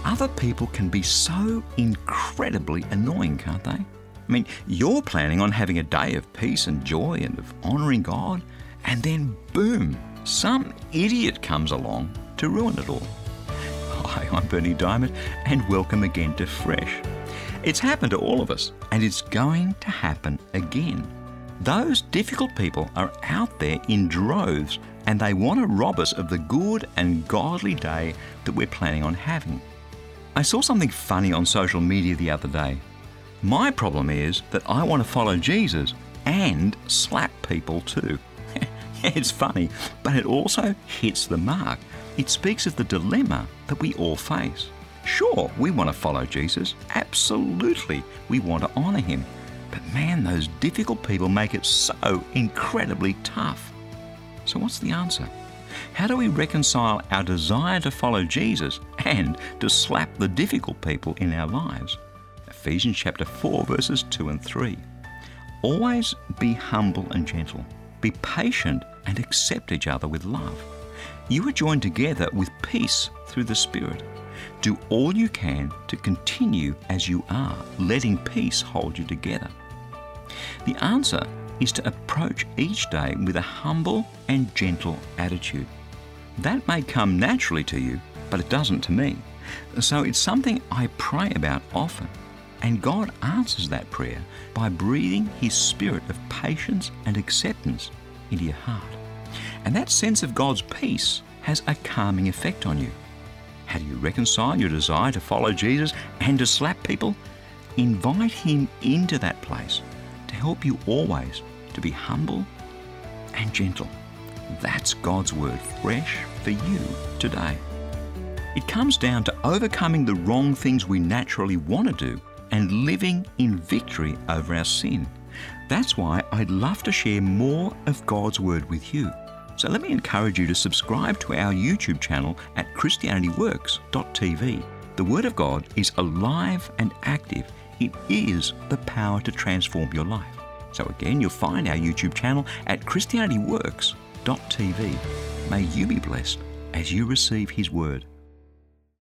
Other people can be so incredibly annoying, can't they? I mean, you're planning on having a day of peace and joy and of honouring God, and then boom, some idiot comes along to ruin it all. Hi, I'm Berni Dymet, and welcome again to Fresh. It's happened to all of us, and it's going to happen again. Those difficult people are out there in droves, and they want to rob us of the good and godly day that we're planning on having. I saw something funny on social media the other day. My problem is that I want to follow Jesus and slap people too. It's funny, but it also hits the mark. It speaks of the dilemma that we all face. Sure, we want to follow Jesus. Absolutely, we want to honour him. But man, those difficult people make it so incredibly tough. So what's the answer? How do we reconcile our desire to follow Jesus and to slap the difficult people in our lives? Ephesians chapter 4, verses 2 and 3. Always be humble and gentle. Be patient and accept each other with love. You are joined together with peace through the Spirit. Do all you can to continue as you are, letting peace hold you together. The answer is to approach each day with a humble and gentle attitude. That may come naturally to you, but it doesn't to me. So it's something I pray about often. And God answers that prayer by breathing His spirit of patience and acceptance into your heart. And that sense of God's peace has a calming effect on you. How do you reconcile your desire to follow Jesus and to slap people? Invite Him into that place to help you always to be humble and gentle. That's God's word fresh for you today. It comes down to overcoming the wrong things we naturally want to do and living in victory over our sin. That's why I'd love to share more of God's Word with you. So let me encourage you to subscribe to our YouTube channel at ChristianityWorks.tv. The Word of God is alive and active. It is the power to transform your life. So again, you'll find our YouTube channel at ChristianityWorks.tv. May you be blessed as you receive His Word.